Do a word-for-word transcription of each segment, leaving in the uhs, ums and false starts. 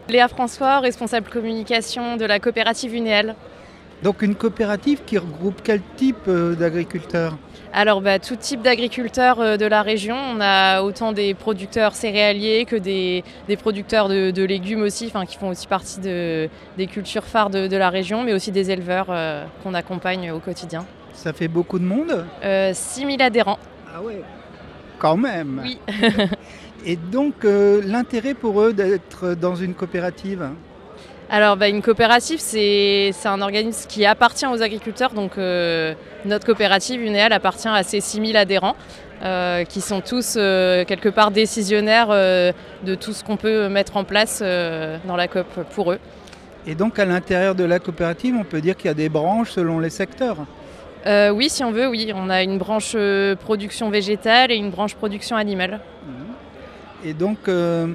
Léa François, responsable communication de la coopérative Unéal. Donc une coopérative qui regroupe quel type euh, d'agriculteurs ? Alors bah, tout type d'agriculteurs euh, de la région. On a autant des producteurs céréaliers que des, des producteurs de, de légumes aussi, qui font aussi partie de, des cultures phares de, de la région, mais aussi des éleveurs euh, qu'on accompagne au quotidien. Ça fait beaucoup de monde ? euh, six mille adhérents. Ah ouais, quand même. Oui. Et donc euh, l'intérêt pour eux d'être dans une coopérative ? Alors bah, une coopérative, c'est, c'est un organisme qui appartient aux agriculteurs. Donc euh, notre coopérative Unéal appartient à ces six mille adhérents euh, qui sont tous euh, quelque part décisionnaires euh, de tout ce qu'on peut mettre en place euh, dans la coop pour eux. Et donc à l'intérieur de la coopérative, on peut dire qu'il y a des branches selon les secteurs ? euh, Oui, si on veut, oui. On a une branche euh, production végétale et une branche production animale. Et donc euh,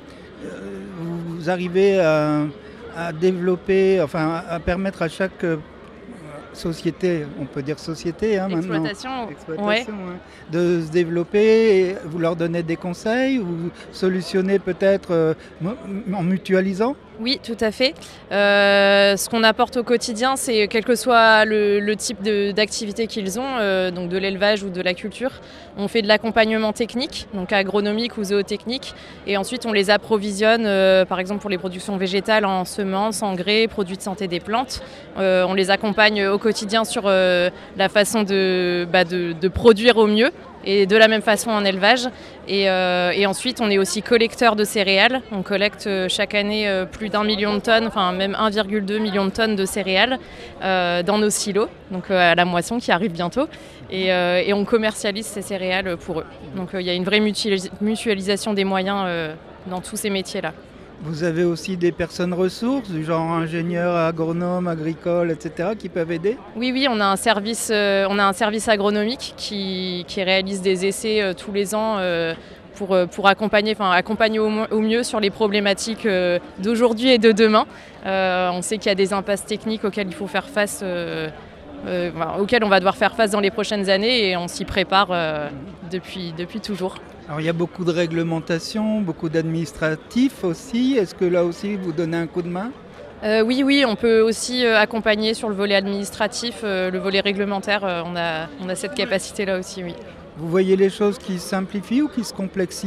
vous arrivez à... à développer, enfin à permettre à chaque euh, société, on peut dire société hein, maintenant, exploitation, exploitation ouais. Ouais, de se développer, et vous leur donnez des conseils, vous solutionnez peut-être euh, en mutualisant ? Oui, tout à fait. Euh, ce qu'on apporte au quotidien, c'est quel que soit le, le type de, d'activité qu'ils ont, euh, donc de l'élevage ou de la culture, on fait de l'accompagnement technique, donc agronomique ou zootechnique, et ensuite on les approvisionne, euh, par exemple pour les productions végétales, en semences, engrais, produits de santé des plantes. Euh, on les accompagne au quotidien sur euh, la façon de, bah, de, de produire au mieux. Et de la même façon en élevage. Et, euh, et ensuite, on est aussi collecteur de céréales. On collecte chaque année euh, plus d'un million de tonnes, enfin même un virgule deux million de tonnes de céréales euh, dans nos silos, donc euh, à la moisson qui arrive bientôt. Et, euh, et on commercialise ces céréales pour eux. Donc euh, il y a une vraie mutualis- mutualisation des moyens euh, dans tous ces métiers-là. Vous avez aussi des personnes ressources, du genre ingénieurs, agronomes, agricoles, et cetera, qui peuvent aider ? Oui, oui, on a un service, euh, on a un service agronomique qui, qui réalise des essais euh, tous les ans euh, pour, pour accompagner, enfin, accompagner au, au mieux sur les problématiques euh, d'aujourd'hui et de demain. Euh, on sait qu'il y a des impasses techniques auxquelles il faut faire face, euh, euh, enfin, auxquelles on va devoir faire face dans les prochaines années, et on s'y prépare euh, depuis, depuis toujours. Alors il y a beaucoup de réglementations, beaucoup d'administratifs aussi. Est-ce que là aussi vous donnez un coup de main ? euh, Oui, oui, on peut aussi euh, accompagner sur le volet administratif, euh, le volet réglementaire. Euh, on a, on a cette capacité-là aussi, oui. Vous voyez les choses qui se simplifient ou qui se complexifient ?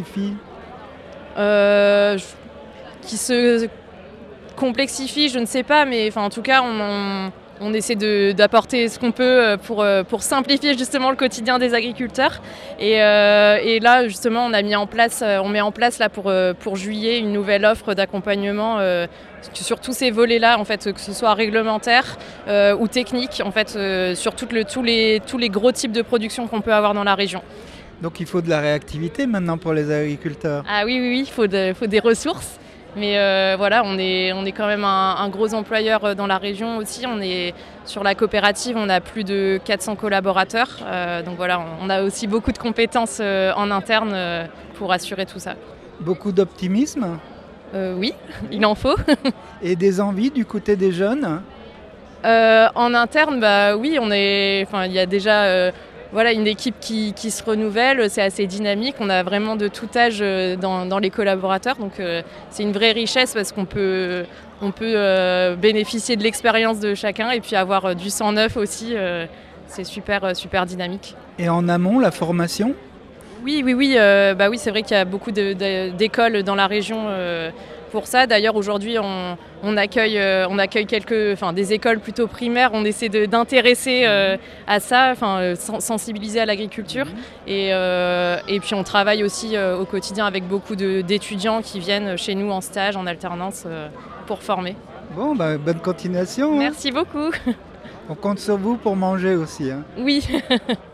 euh, Qui se complexifient, je ne sais pas, mais en tout cas, on, on, on essaie de, d'apporter ce qu'on peut pour, pour simplifier justement le quotidien des agriculteurs. Et, euh, et là, justement, on a mis en place, on met en place là pour, pour juillet une nouvelle offre d'accompagnement euh, sur tous ces volets-là, en fait, que ce soit réglementaire euh, ou technique, en fait, euh, sur tout le, tous, les, tous les gros types de production qu'on peut avoir dans la région. Donc il faut de la réactivité maintenant pour les agriculteurs. Ah oui, oui, oui, il faut, de, faut des ressources. Mais euh, voilà, on est, on est quand même un, un gros employeur dans la région aussi. On est, sur la coopérative, on a plus de quatre cents collaborateurs. Euh, donc voilà, on a aussi beaucoup de compétences euh, en interne euh, pour assurer tout ça. Beaucoup d'optimisme ? euh, Oui, il en faut. Et des envies du côté des jeunes ? euh, En interne, bah, oui, on est, enfin, il y a déjà... Euh, Voilà, une équipe qui, qui se renouvelle, c'est assez dynamique. On a vraiment de tout âge dans, dans les collaborateurs. Donc euh, c'est une vraie richesse parce qu'on peut, on peut euh, bénéficier de l'expérience de chacun et puis avoir du sang neuf aussi. Euh, c'est super, super dynamique. Et en amont, la formation ? Oui, oui, oui. Euh, bah oui, c'est vrai qu'il y a beaucoup de, de, d'écoles dans la région euh, pour ça. D'ailleurs, aujourd'hui, on, on, accueille, euh, on accueille quelques, enfin, des écoles plutôt primaires. On essaie de, d'intéresser euh, à ça, enfin, euh, sensibiliser à l'agriculture. Et, euh, et puis, on travaille aussi euh, au quotidien avec beaucoup de, d'étudiants qui viennent chez nous en stage, en alternance, euh, pour former. Bon, bah, bonne continuation. Merci hein. beaucoup. On compte sur vous pour manger aussi. Hein. Oui.